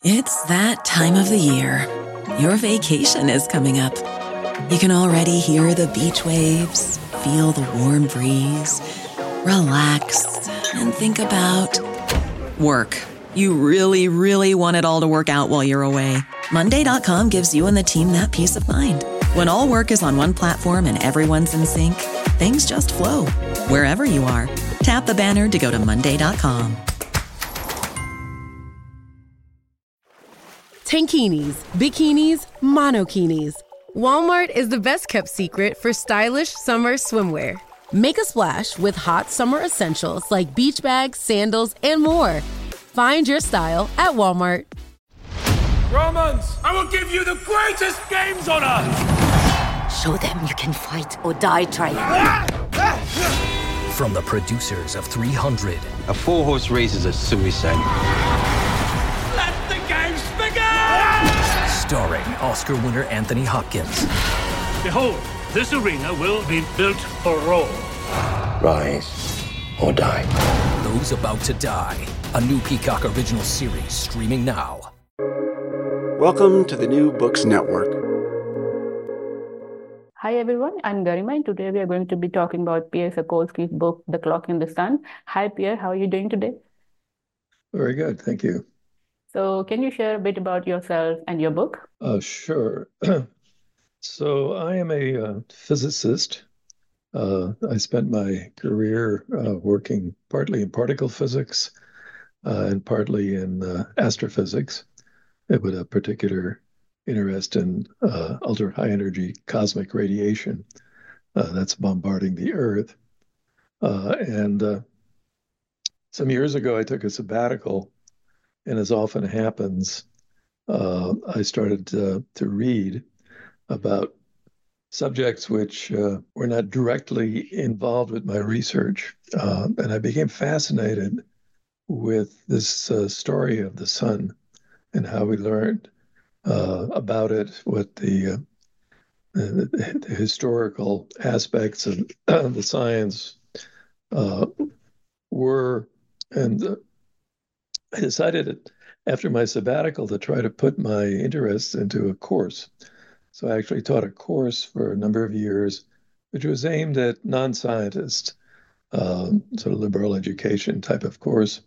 It's that time of the year. Your vacation is coming up. You can already hear the beach waves, feel the warm breeze, relax, and think about work. You really, really want it all to work out while you're away. Monday.com gives you and the team that peace of mind. When all work is on one platform and everyone's in sync, things just flow. Wherever you are, tap the banner to go to Monday.com. Tankinis, bikinis, monokinis. Walmart is the best kept secret for stylish summer swimwear. Make a splash with hot summer essentials like beach bags, sandals, and more. Find your style at Walmart. Romans, I will give you the greatest games on earth! Show them you can fight or die trying. From the producers of 300. A 4-horse race is a suicide. Starring Oscar winner Anthony Hopkins. Behold, this arena will be built for Rome. Rise or die. Those About to Die. A new Peacock original series streaming now. Welcome to the New Books Network. Hi everyone, I'm Garima and today we are going to be talking about Pierre Sapolsky's book, The Clock in the Sun. Hi Pierre, how are you doing today? Very good, thank you. So can you share a bit about yourself and your book? Sure. So I am a physicist. I spent my career working partly in particle physics and partly in astrophysics, with a particular interest in ultra-high energy cosmic radiation that's bombarding the Earth. And some years ago, I took a sabbatical. And as often happens, I started to read about subjects which were not directly involved with my research. And I became fascinated with this story of the sun and how we learned about it, what the historical aspects of the science were. And I decided after my sabbatical to try to put my interests into a course. So I actually taught a course for a number of years, which was aimed at non-scientists, sort of liberal education type of course,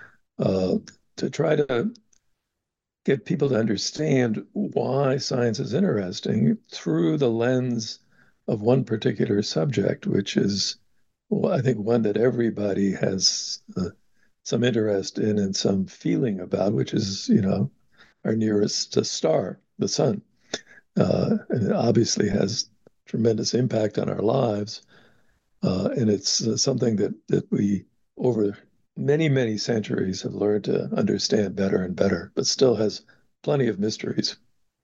to try to get people to understand why science is interesting through the lens of one particular subject, which is, well, I think, one that everybody has some interest in and some feeling about, which is, our nearest star, the sun. And it obviously has tremendous impact on our lives. And it's something that we, over many, many centuries, have learned to understand better and better, but still has plenty of mysteries.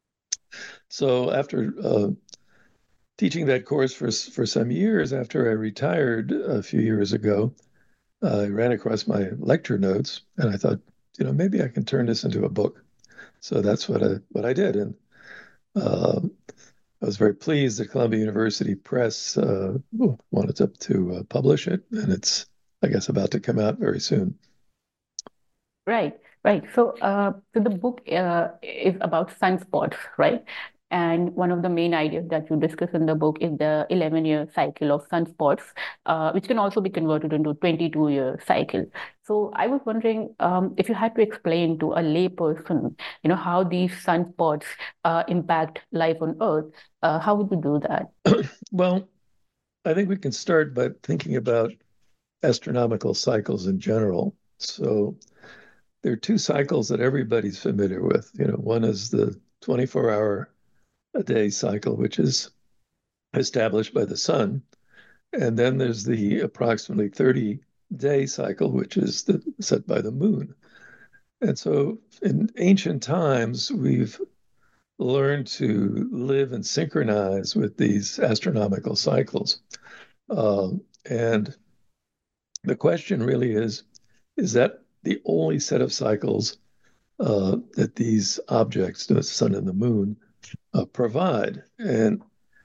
So after teaching that course for some years, after I retired a few years ago, I ran across my lecture notes and I thought, maybe I can turn this into a book. So that's what I did. And I was very pleased that Columbia University Press wanted to publish it. And it's, I guess, about to come out very soon. Right. So the book is about sunspots, right? And one of the main ideas that you discuss in the book is the 11-year cycle of sunspots, which can also be converted into 22-year cycle. So I was wondering if you had to explain to a layperson, how these sunspots impact life on Earth, how would you do that? Well, I think we can start by thinking about astronomical cycles in general. So there are two cycles that everybody's familiar with. One is the 24-hour a day cycle, which is established by the sun. And then there's the approximately 30-day cycle, which is set by the moon. And so in ancient times, we've learned to live and synchronize with these astronomical cycles. And the question really is that the only set of cycles that these objects, the sun and the moon, provide? And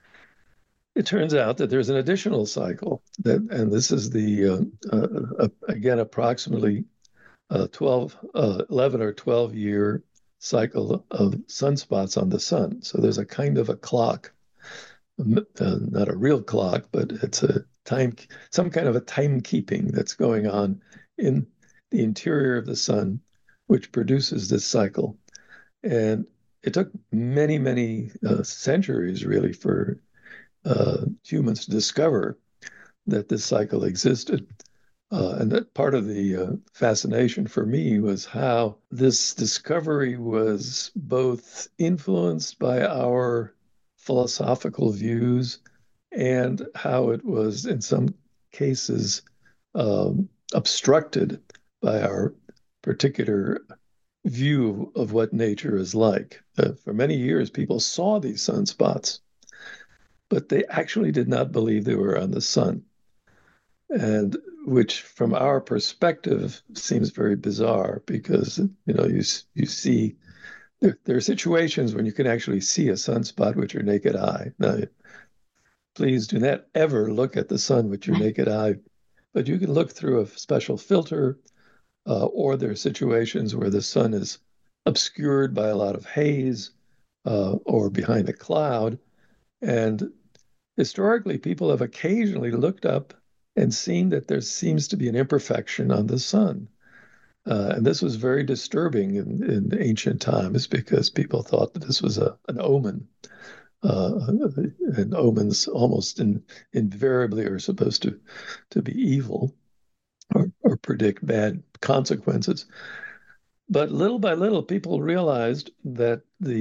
it turns out that there's an additional cycle and this is the again approximately 11 or 12 year cycle of sunspots on the sun. So there's a kind of a clock, not a real clock, but it's some kind of a timekeeping that's going on in the interior of the sun, which produces this cycle. And it took many, many centuries, really, for humans to discover that this cycle existed. And that part of the fascination for me was how this discovery was both influenced by our philosophical views and how it was, in some cases, obstructed by our particular view of what nature is like. For many years, people saw these sunspots, but they actually did not believe they were on the sun. And which, from our perspective, seems very bizarre because, you see, there are situations when you can actually see a sunspot with your naked eye. Now, please do not ever look at the sun with your naked eye, but you can look through a special filter, or there are situations where the sun is obscured by a lot of haze or behind a cloud. And historically, people have occasionally looked up and seen that there seems to be an imperfection on the sun. And this was very disturbing in ancient times because people thought that this was an omen. And omens almost invariably are supposed to be evil or predict bad consequences. But little by little, people realized that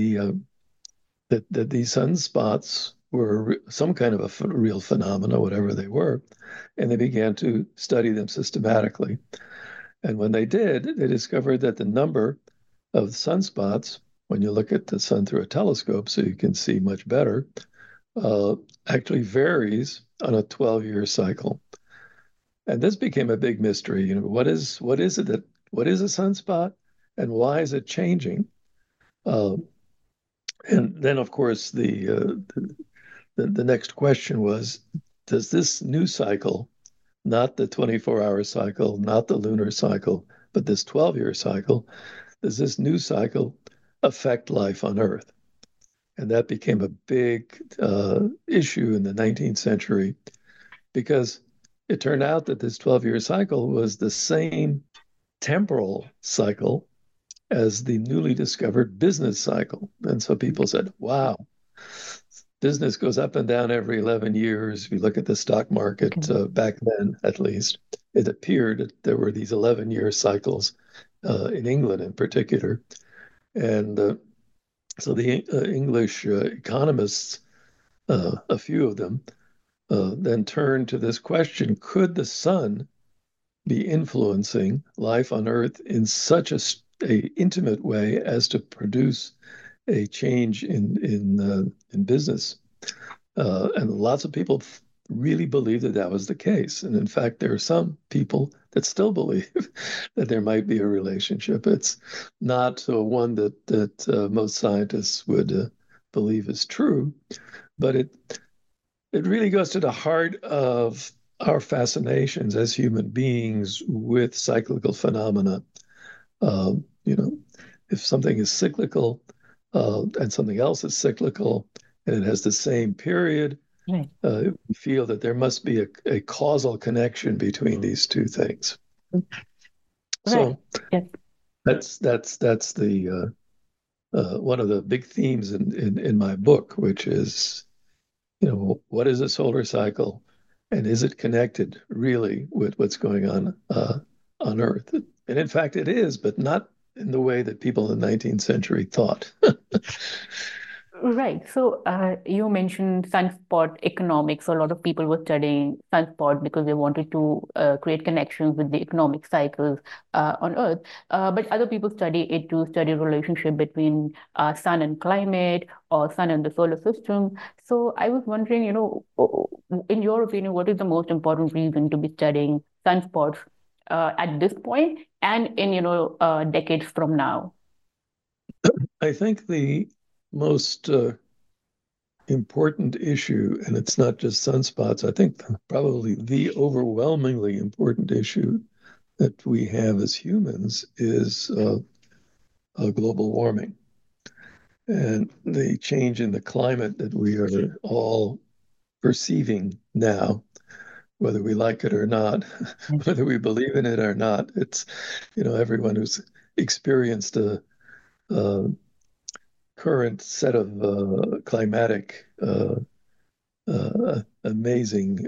that these sunspots were some kind of a real phenomena, whatever they were, and they began to study them systematically. And when they did, they discovered that the number of sunspots, when you look at the sun through a telescope so you can see much better, actually varies on a 12-year cycle. And this became a big mystery. What is a sunspot, and why is it changing? And then, of course, the next question was, does this new cycle, not the 24-hour cycle, not the lunar cycle, but this 12-year cycle, does this new cycle affect life on Earth? And that became a big issue in the 19th century because it turned out that this 12-year cycle was the same temporal cycle as the newly discovered business cycle. And so people said, wow, business goes up and down every 11 years. If you look at the stock market, back then at least, it appeared that there were these 11-year cycles in England in particular. And so the English economists, a few of them, then turned to this question: could the sun be influencing life on Earth in such a intimate way as to produce a change in business? And lots of people really believe that was the case. And in fact, there are some people that still believe that there might be a relationship. It's not one that most scientists would believe is true, but it really goes to the heart of our fascinations as human beings with cyclical phenomena. If something is cyclical and something else is cyclical and it has the same period, right, we feel that there must be a causal connection between these two things. Right. So yes, that's the one of the big themes in my book, which is, what is a solar cycle, and is it connected really with what's going on Earth? And in fact, it is, but not in the way that people in the 19th century thought. Right. So you mentioned sunspot economics. So a lot of people were studying sunspot because they wanted to create connections with the economic cycles on Earth. But other people study it to study relationship between sun and climate, or sun and the solar system. So I was wondering, in your opinion, what is the most important reason to be studying sunspots at this point and in decades from now? I think the most important issue, and it's not just sunspots, I think probably the overwhelmingly important issue that we have as humans is global warming. And the change in the climate that we are all perceiving now, whether we like it or not, whether we believe in it or not, it's, everyone who's experienced a current set of climatic amazing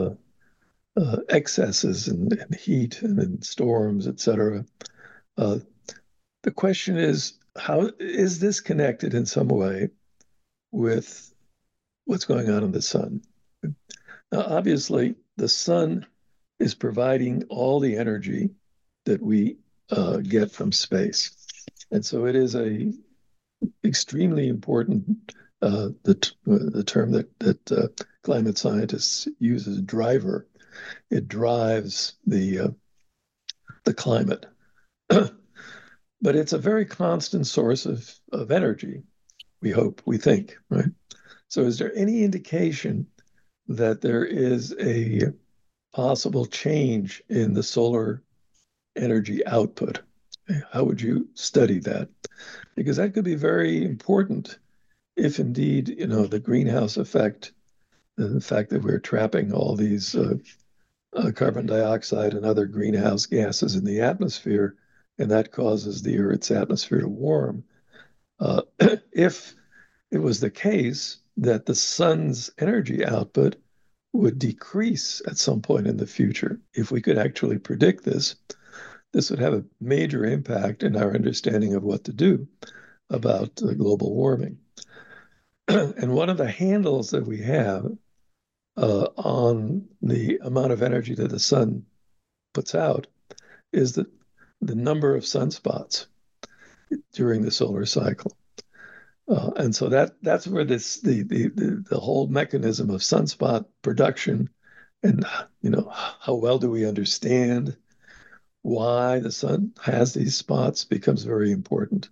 excesses and heat and storms, etc. The question is, how is this connected in some way with what's going on in the sun? Now, obviously, the sun is providing all the energy that we get from space. And so it is a extremely important, the term that climate scientists use as driver. It drives the climate. But it's a very constant source of energy, we hope, we think, right? So is there any indication that there is a possible change in the solar energy output? How would you study that? Because that could be very important if indeed, the greenhouse effect, the fact that we're trapping all these carbon dioxide and other greenhouse gases in the atmosphere, and that causes the Earth's atmosphere to warm. If it was the case that the sun's energy output would decrease at some point in the future, if we could actually predict this, this would have a major impact in our understanding of what to do about global warming. And one of the handles that we have on the amount of energy that the sun puts out is that the number of sunspots during the solar cycle. And so that's where the whole mechanism of sunspot production and how well do we understand why the sun has these spots becomes very important.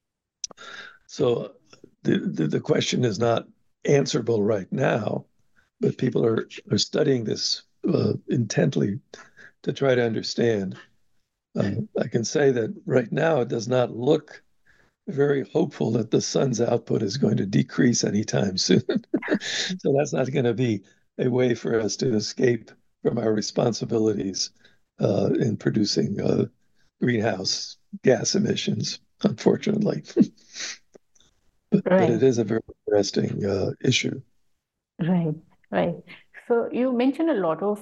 So the question is not answerable right now, but people are studying this intently to try to understand. I can say that right now it does not look very hopeful that the sun's output is going to decrease anytime soon. So that's not going to be a way for us to escape from our responsibilities in producing greenhouse gas emissions, unfortunately. But it is a very interesting issue. Right, right. So you mentioned a lot of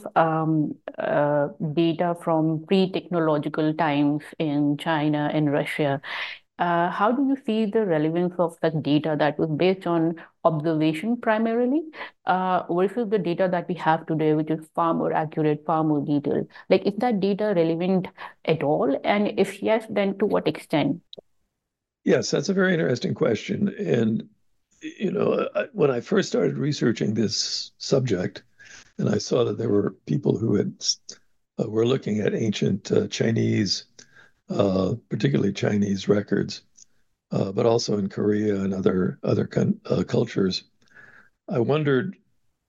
data from pre-technological times in China and Russia. How do you see the relevance of that data that was based on observation primarily versus the data that we have today, which is far more accurate, far more detailed? Like, is that data relevant at all? And if yes, then to what extent? Yes, that's a very interesting question. And, when I first started researching this subject, and I saw that there were people who were looking at ancient Chinese, particularly Chinese records, but also in Korea and other cultures. I wondered,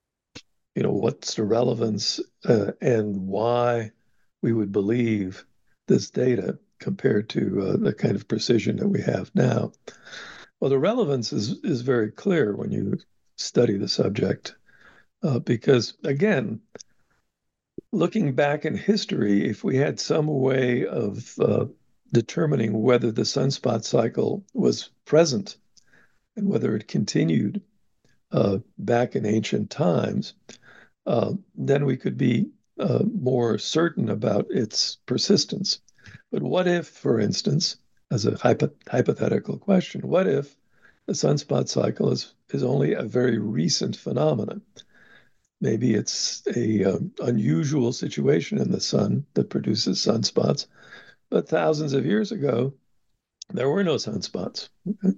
what's the relevance and why we would believe this data compared to the kind of precision that we have now. Well, the relevance is very clear when you study the subject, because again, looking back in history, if we had some way of determining whether the sunspot cycle was present and whether it continued back in ancient times, then we could be more certain about its persistence. But what if, for instance, as a hypothetical question, what if the sunspot cycle is only a very recent phenomenon? Maybe it's a unusual situation in the sun that produces sunspots, but thousands of years ago, there were no sunspots.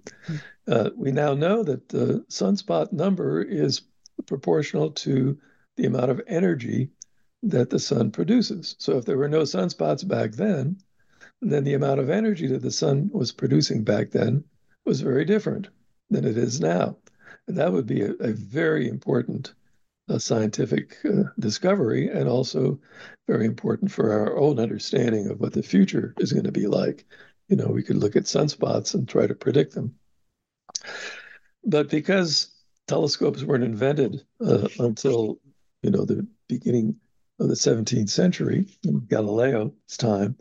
We now know that the sunspot number is proportional to the amount of energy that the sun produces. So if there were no sunspots back then the amount of energy that the sun was producing back then was very different than it is now. And that would be a very important scientific discovery, and also very important for our own understanding of what the future is going to be like we could look at sunspots and try to predict them. But because telescopes weren't invented until, the beginning of the 17th century, in Galileo's time,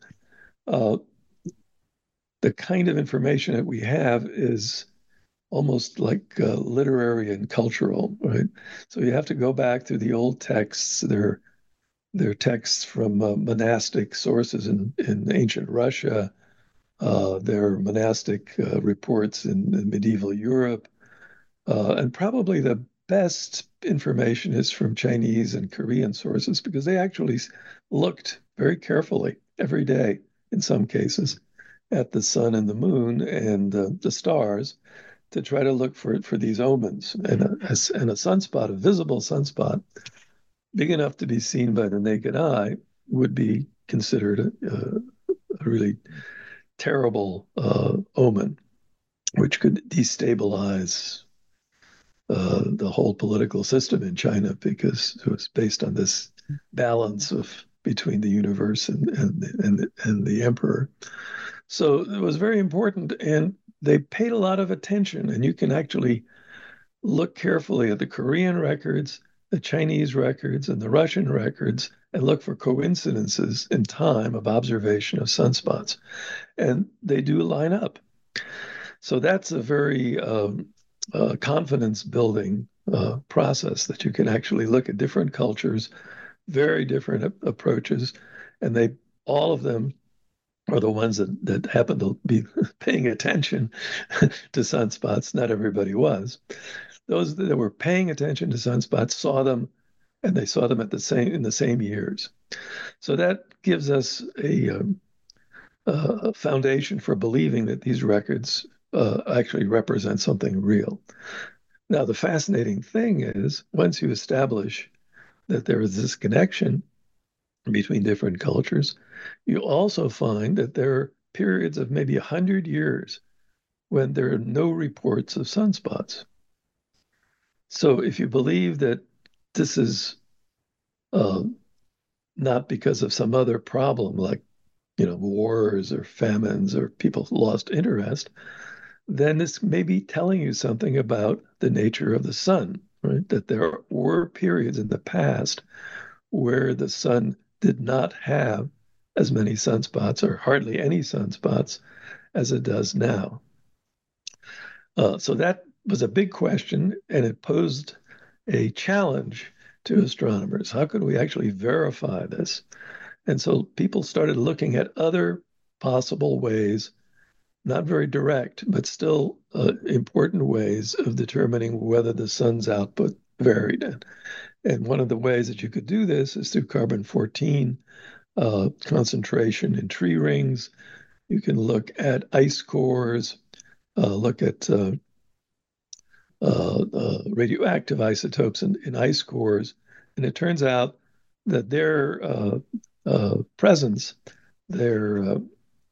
the kind of information that we have is almost like literary and cultural, right? So you have to go back to the old texts. They're texts from monastic sources in ancient Russia. They're monastic reports in medieval Europe. And probably the best information is from Chinese and Korean sources, because they actually looked very carefully every day, in some cases, at the sun and the moon and the stars to try to look for these omens. And a sunspot, a visible sunspot, big enough to be seen by the naked eye, would be considered a really terrible omen, which could destabilize the whole political system in China, because it was based on this balance between the universe and the emperor. So it was very important, and they paid a lot of attention. And you can actually look carefully at the Korean records, the Chinese records, and the Russian records, and look for coincidences in time of observation of sunspots. And they do line up. So that's a very confidence building process, that you can actually look at different cultures, very different approaches, and all of them are the ones that happen to be paying attention to sunspots. Not everybody was. Those that were paying attention to sunspots saw them, and they saw them in the same years. So that gives us a foundation for believing that these records actually represent something real. Now, the fascinating thing is, once you establish that there is this connection between different cultures, you also find that there are periods of maybe 100 years when there are no reports of sunspots. So if you believe that this is not because of some other problem, like wars or famines or people lost interest, then this may be telling you something about the nature of the sun, right? That there were periods in the past where the sun did not have as many sunspots, or hardly any sunspots, as it does now. So that was a big question, and it posed a challenge to astronomers. How could we actually verify this? And so people started looking at other possible ways, not very direct, but still important ways of determining whether the sun's output varied. And one of the ways that you could do this is through carbon-14 concentration in tree rings. You can look at ice cores, look at radioactive isotopes in ice cores. And it turns out that their presence, their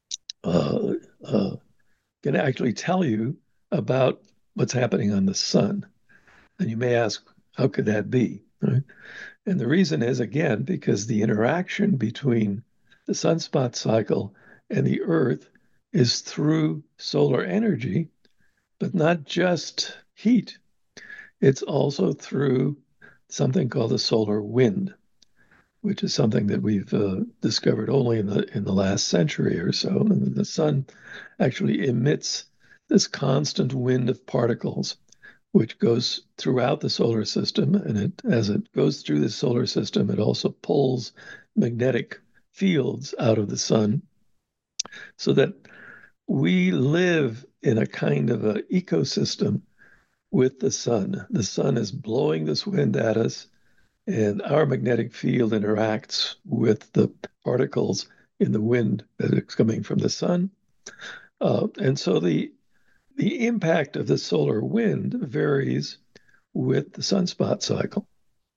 can actually tell you about what's happening on the sun. And you may ask, how could that be? Right? And the reason is, again, because the interaction between the sunspot cycle and the Earth is through solar energy, but not just heat. It's also through something called the solar wind, which is something that we've discovered only in the last century or so. And the sun actually emits this constant wind of particles, which goes throughout the solar system. And as it goes through the solar system, it also pulls magnetic fields out of the sun, so that we live in a kind of an ecosystem with the sun. The sun is blowing this wind at us, and our magnetic field interacts with the particles in the wind that is coming from the sun. And so the impact of the solar wind varies with the sunspot cycle.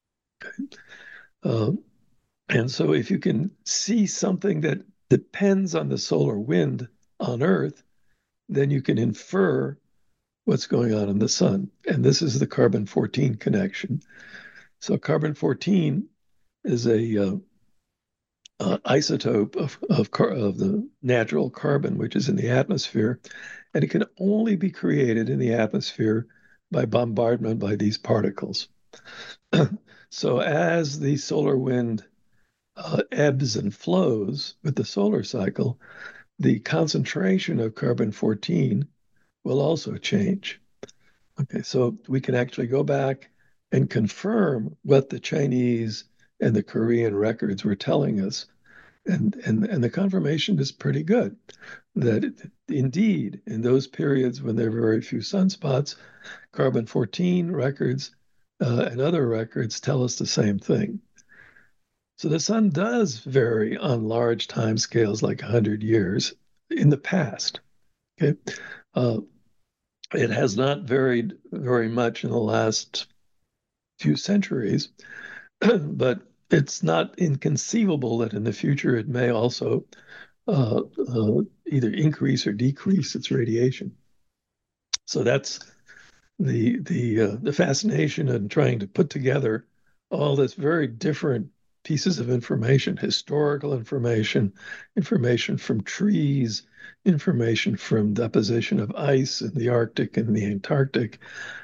Okay. And so if you can see something that depends on the solar wind on Earth, then you can infer what's going on in the sun. And this is the carbon-14 connection. So carbon-14 is a isotope of the natural carbon, which is in the atmosphere, and it can only be created in the atmosphere by bombardment by these particles. So as the solar wind ebbs and flows with the solar cycle, the concentration of carbon-14 will also change. Okay, so we can actually go back and confirm what the Chinese and the Korean records were telling us. And the confirmation is pretty good that indeed, in those periods when there are very few sunspots, carbon-14 records and other records tell us the same thing. So the sun does vary on large time scales like 100 years in the past. Okay, it has not varied very much in the last few centuries, but it's not inconceivable that in the future it may also either increase or decrease its radiation. So that's the fascination in trying to put together all this very different pieces of information, historical information, information from trees, information from deposition of ice in the Arctic and the Antarctic,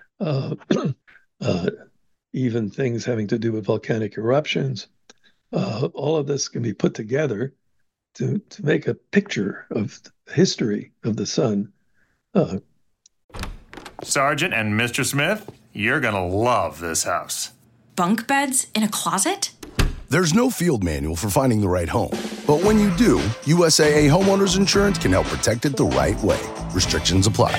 even things having to do with volcanic eruptions. All of this can be put together to make a picture of the history of the sun. Sergeant and Mr. Smith, you're going to love this house. Bunk beds in a closet? There's no field manual for finding the right home. But when you do, USAA Homeowners Insurance can help protect it the right way. Restrictions apply.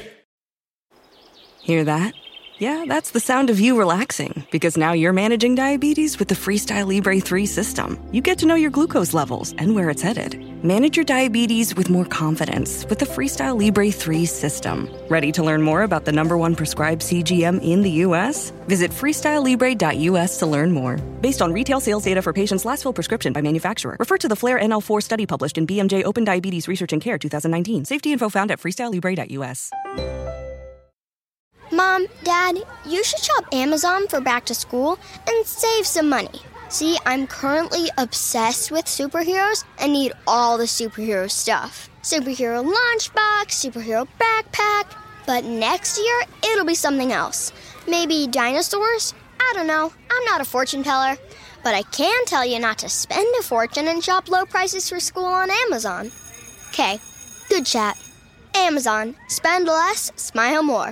Hear that? Yeah, that's the sound of you relaxing, because now you're managing diabetes with the Freestyle Libre 3 system. You get to know your glucose levels and where it's headed. Manage your diabetes with more confidence with the Freestyle Libre 3 system. Ready to learn more about the #1 prescribed CGM in the U.S.? Visit freestylelibre.us to learn more. Based on retail sales data for patients' last filled prescription by manufacturer. Refer to the FLAIR NL4 study published in BMJ Open Diabetes Research and Care 2019. Safety info found at freestylelibre.us. Mom, Dad, you should shop Amazon for back to school and save some money. See, I'm currently obsessed with superheroes and need all the superhero stuff. Superhero lunchbox, superhero backpack. But next year, it'll be something else. Maybe dinosaurs? I don't know. I'm not a fortune teller. But I can tell you not to spend a fortune and shop low prices for school on Amazon. Okay, good chat. Amazon. Spend less, smile more.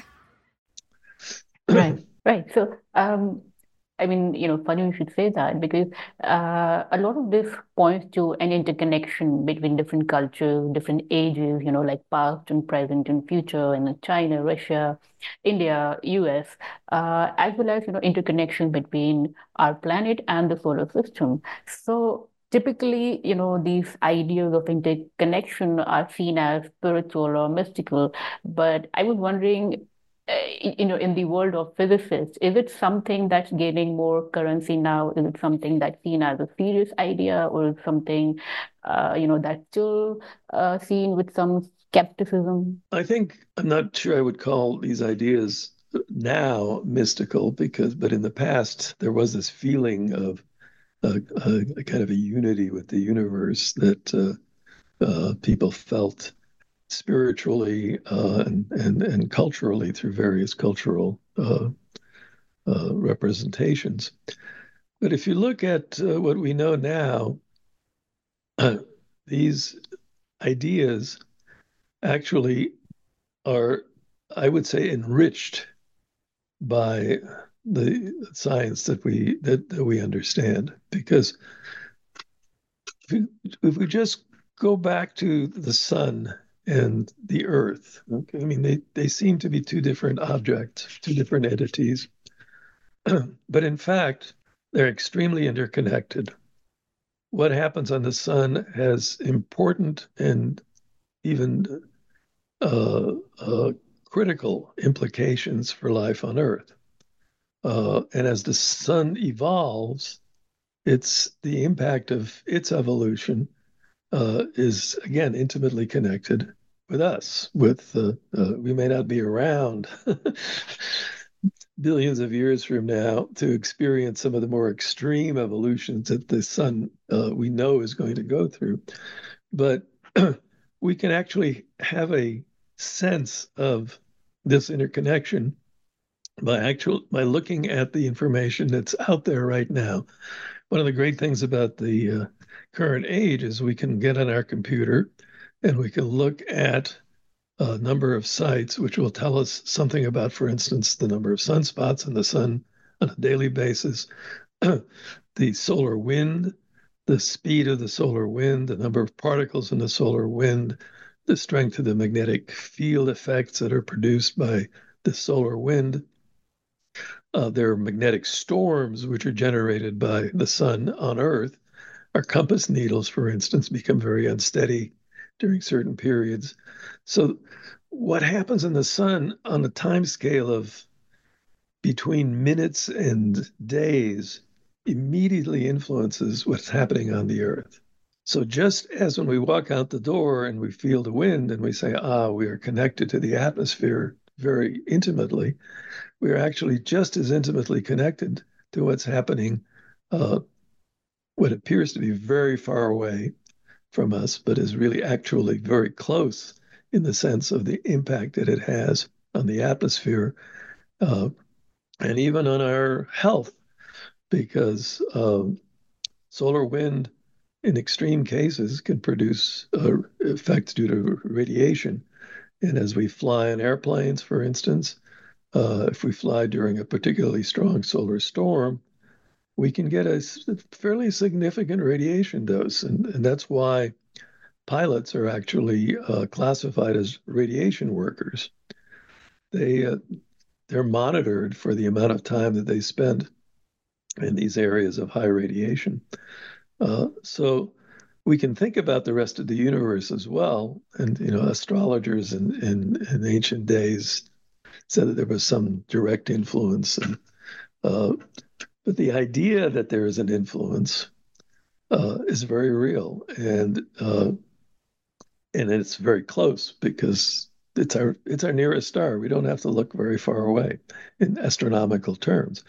Right. So, funny you should say that, because a lot of this points to an interconnection between different cultures, different ages, like past and present and future, and China, Russia, India, US, as well as, interconnection between our planet and the solar system. So typically, these ideas of interconnection are seen as spiritual or mystical, but I was wondering, in the world of physicists, is it something that's gaining more currency now? Is it something that's seen as a serious idea, or is it something, that's still seen with some skepticism? I'm not sure I would call these ideas now mystical, but in the past, there was this feeling of a kind of a unity with the universe that people felt spiritually and culturally through various cultural representations. But if you look at what we know now, these ideas actually are, I would say, enriched by the science that we understand. Because if we just go back to the sun and the Earth. Okay, I mean, they seem to be two different objects, two different entities. But in fact, they're extremely interconnected. What happens on the sun has important and even critical implications for life on Earth. And as the sun evolves, the impact of its evolution is, again, intimately connected with us. We may not be around billions of years from now to experience some of the more extreme evolutions that the sun we know is going to go through. But we can actually have a sense of this interconnection by looking at the information that's out there right now. One of the great things about the current age is we can get on our computer and we can look at a number of sites which will tell us something about, for instance, the number of sunspots in the sun on a daily basis, the solar wind, the speed of the solar wind, the number of particles in the solar wind, the strength of the magnetic field effects that are produced by the solar wind. There are magnetic storms which are generated by the sun on Earth. Our compass needles, for instance, become very unsteady during certain periods. So what happens in the sun on a time scale of between minutes and days immediately influences what's happening on the Earth. So just as when we walk out the door and we feel the wind and we say, we are connected to the atmosphere very intimately, we are actually just as intimately connected to what's happening, what appears to be very far away from us, but is really actually very close in the sense of the impact that it has on the atmosphere and even on our health, because solar wind in extreme cases can produce effects due to radiation. And as we fly in airplanes, for instance, if we fly during a particularly strong solar storm, we can get a fairly significant radiation dose. And that's why pilots are actually classified as radiation workers. They're monitored for the amount of time that they spend in these areas of high radiation. So we can think about the rest of the universe as well. And, astrologers in ancient days said that there was some direct influence. But the idea that there is an influence is very real. And it's very close because it's our nearest star. We don't have to look very far away in astronomical terms.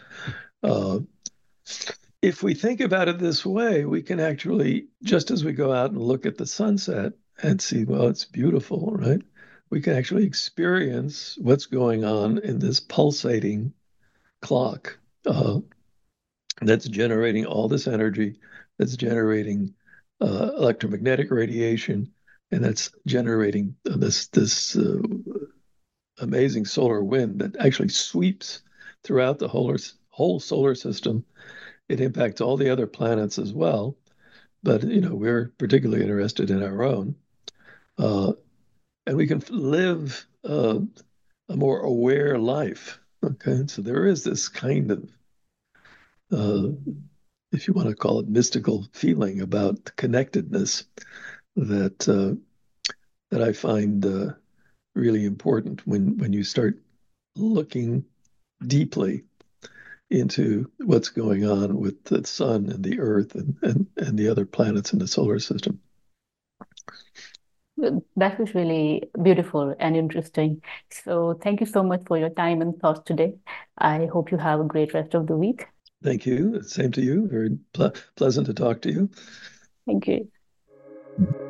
If we think about it this way, we can actually, just as we go out and look at the sunset and see, well, it's beautiful, right? We can actually experience what's going on in this pulsating clock that's generating all this energy, that's generating electromagnetic radiation, and that's generating this amazing solar wind that actually sweeps throughout the whole solar system. It impacts all the other planets as well, but we're particularly interested in our own, and we can live a more aware life. Okay, so there is this kind of, if you want to call it, mystical feeling about connectedness that I find really important when you start looking deeply into what's going on with the sun and the earth and the other planets in the solar system. That was really beautiful and interesting. So thank you so much for your time and thoughts today. I hope you have a great rest of the week. Thank you. Same to you. Very pleasant to talk to you. Thank you.